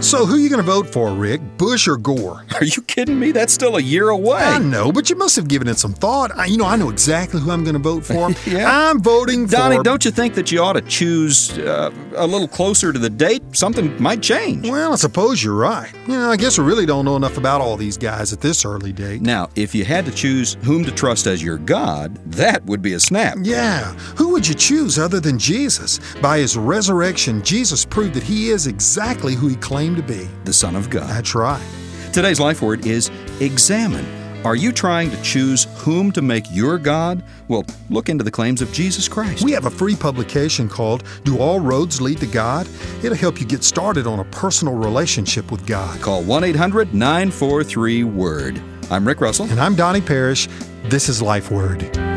So who are you going to vote for, Rick? Bush or Gore? Are you kidding me? That's still a year away. I know, but you must have given it some thought. I know exactly who I'm going to vote for. Yeah. I'm voting for... Donnie, don't you think that you ought to choose a little closer to the date? Something might change. Well, I suppose you're right. I guess we really don't know enough about all these guys at this early date. Now, if you had to choose whom to trust as your God, that would be a snap. Yeah. Who would you choose other than Jesus? By his resurrection, Jesus proved that he is exactly who he claimed to be. The Son of God. That's right. Today's life word is examine. Are you trying to choose whom to make your God? Well, look into the claims of Jesus Christ. We have a free publication called Do All Roads Lead to God? It'll help you get started on a personal relationship with God. Call 1-800-943-WORD. I'm Rick Russell. And I'm Donnie Parrish. This is Life Word.